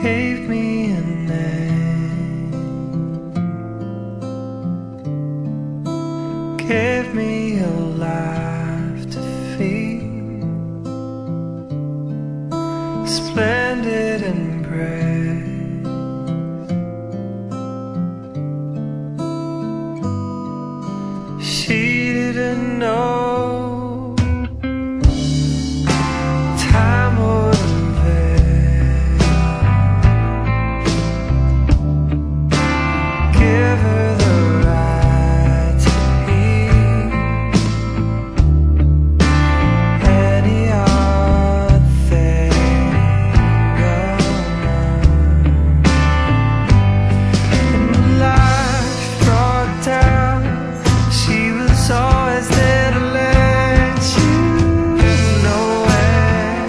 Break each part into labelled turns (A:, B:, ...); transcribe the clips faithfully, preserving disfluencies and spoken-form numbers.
A: gave me a name, gave me a life to feed, splendid embrace. She didn't know time would avail, give her the right to heal any odd thing going on. Life brought down, she was always there to let you know it.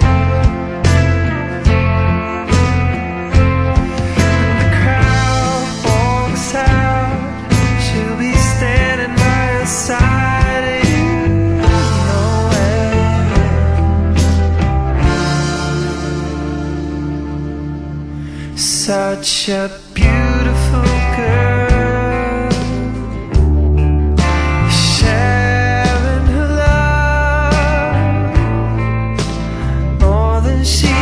A: When the crowd walks out, she'll be standing by your side, and you know it. Such a beautiful girl, sharing her love more than she